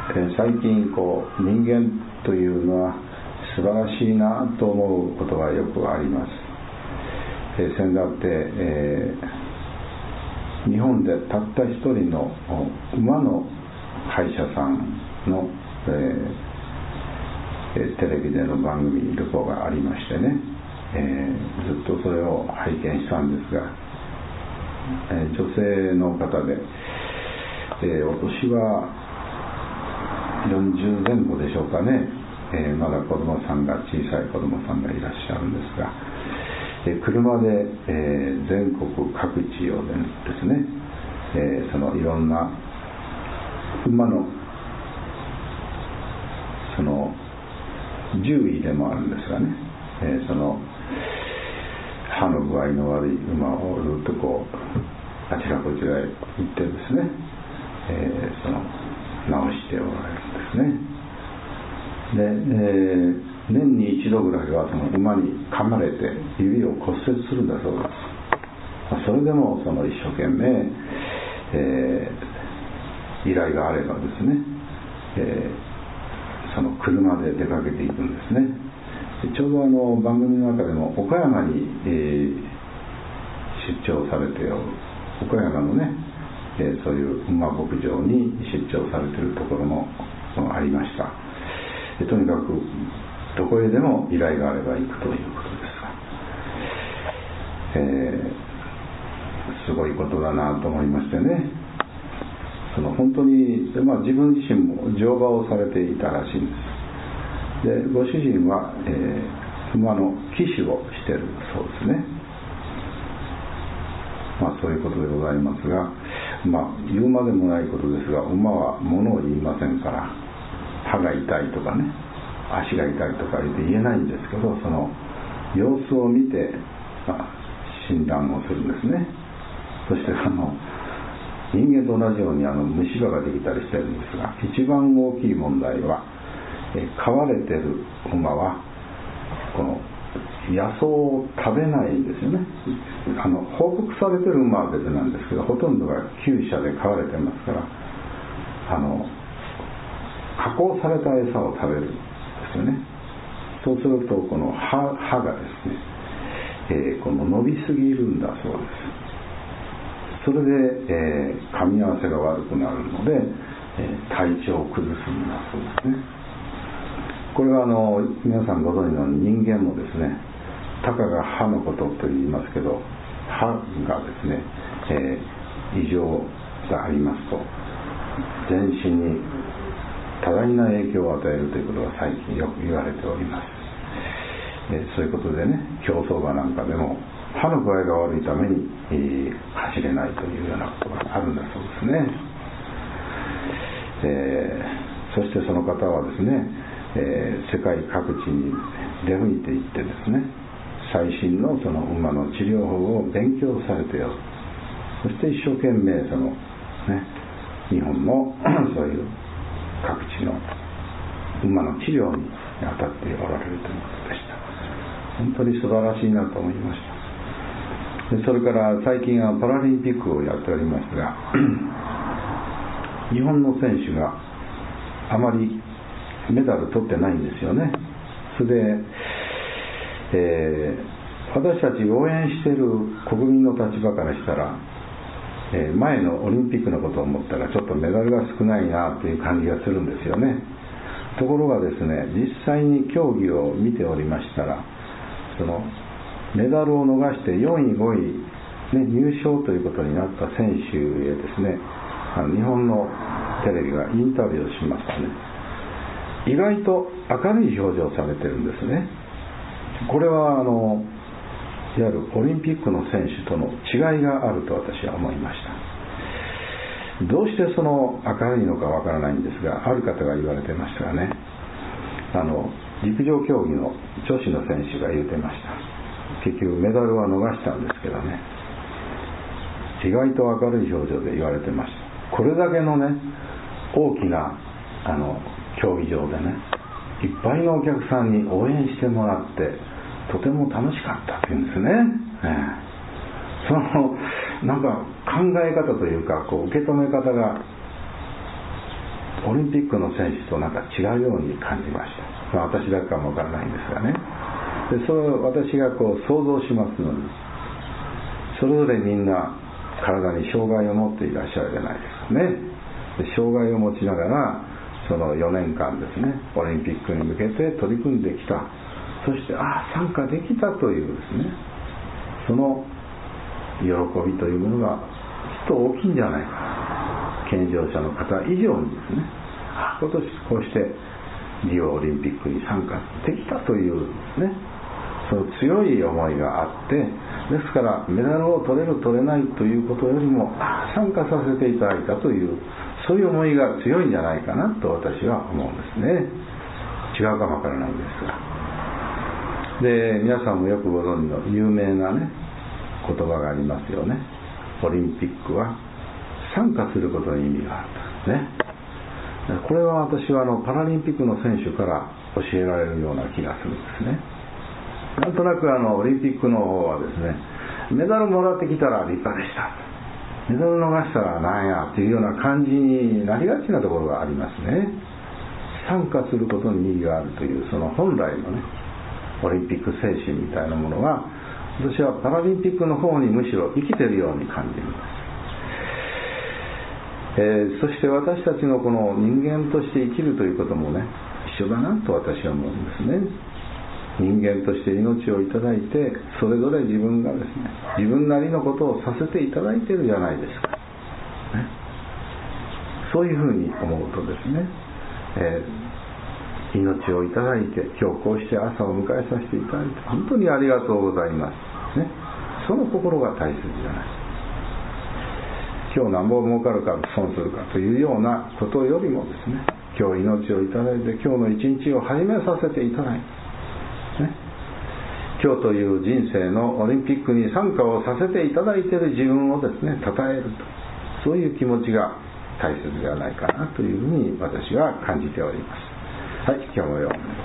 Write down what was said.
最近人間というのは素晴らしいなと思うことがよくあります。先だって、日本でたった一人の馬の歯医者さんの、テレビでの番組旅行がありましてね、ずっとそれを拝見したんですが、女性の方で、お年は40前後でしょうかね、まだ小さい子供さんがいらっしゃるんですが、車で、全国各地をですね、そのいろんな馬のその獣医でもあるんですがね、その歯の具合の悪い馬をずっとあちらこちらへ行ってですね、その治しておられるんですね。で、年に一度ぐらいはその馬に噛まれて指を骨折するんだそうです。それでもその一生懸命、依頼があればですね、その車で出かけていくんですね。ちょうど番組の中でも岡山に、出張されて岡山のね、そういう馬牧場に出張されているところもありました。とにかくどこへでも依頼があれば行くということですが、すごいことだなと思いましてね、その本当に、自分自身も乗馬をされていたらしいんです。で、ご主人は、馬の騎手をしているそうですね。そういうことでございますが、言うまでもないことですが、馬は物を言いませんから、歯が痛いとかね、足が痛いとか言えないんですけど、その様子を見て、診断をするんですね。そして人間と同じように虫歯ができたりしてるんですが、一番大きい問題は、飼われてる馬はこの野草を食べないんですよね。報告されてる馬は別なんですけど、ほとんどが厩舎で飼われてますから、加工された餌を食べるんですよね。そうするとこの歯がですね、この伸びすぎるんだそうです。それで、噛み合わせが悪くなるので、体調を崩すんだそうですね。これは皆さんご存知の人間もですね、たかが歯のことと言いますけど、歯がですね、異常がありますと全身に多大な影響を与えるということが最近よく言われております。そういうことでね、競走馬なんかでも歯の具合が悪いために、走れないというようなことがあるんだそうですね。そしてその方はですね、世界各地に出向いていってですね、最新のその馬の治療法を勉強されておる。そして一生懸命その、日本のそういう各地の馬の治療に当たっておられるということでした。本当に素晴らしいなと思いました。でそれから最近はパラリンピックをやっておりますが、日本の選手があまりメダル取ってないんですよね。それで、私たち応援している国民の立場からしたら、前のオリンピックのことを思ったらちょっとメダルが少ないなという感じがするんですよね。ところがですね、実際に競技を見ておりましたら、そのメダルを逃して4位5位、入賞ということになった選手へですね、日本のテレビがインタビューをしましたね。意外と明るい表情をされてるんですね。これはいわゆるオリンピックの選手との違いがあると私は思いました。どうしてその明るいのかわからないんですが、ある方が言われてましたがね、陸上競技の女子の選手が言ってました。結局メダルは逃したんですけどね、意外と明るい表情で言われてました。これだけのね、大きな競技場でね、いっぱいのお客さんに応援してもらってとても楽しかったっていうんですね。そのなんか考え方というか、受け止め方がオリンピックの選手となんか違うように感じました。私だけかもわからないんですがね。でそれを私がこう想像しますのに、それぞれみんな体に障害を持っていらっしゃるじゃないですかね。で障害を持ちながらその4年間ですね、オリンピックに向けて取り組んできた。そして参加できたというですね、その喜びというものがきっと大きいんじゃないか。健常者の方以上にですね、今年こうしてリオオリンピックに参加できたというですね、その強い思いがあって、ですからメダルを取れる取れないということよりも参加させていただいたという、そういう思いが強いんじゃないかなと私は思うんですね。違うかもわからないんですが。で、皆さんもよくご存知の有名なね言葉がありますよね。オリンピックは参加することに意味があるとね。これは私はパラリンピックの選手から教えられるような気がするんですね。なんとなくオリンピックの方はですね、メダルもらってきたら立派でした、メダル逃したらなんやっていうような感じになりがちなところがありますね。参加することに意義があるという、その本来のねオリンピック精神みたいなものが、私はパラリンピックの方にむしろ生きているように感じます。そして私たちのこの人間として生きるということもね、一緒だなと私は思うんですね。人間として命をいただいて、それぞれ自分がですね、自分なりのことをさせていただいているじゃないですか、ね、そういうふうに思うとですね、命をいただいて今日こうして朝を迎えさせていただいて本当にありがとうございます、ね、その心が大切じゃない。今日なんぼ儲かるか損するかというようなことよりもですね、今日命をいただいて今日の一日を始めさせていただいて、ね、今日という人生のオリンピックに参加をさせていただいている自分をですね、称えると、そういう気持ちが大切ではないかなというふうに私は感じております。はい、今日もよう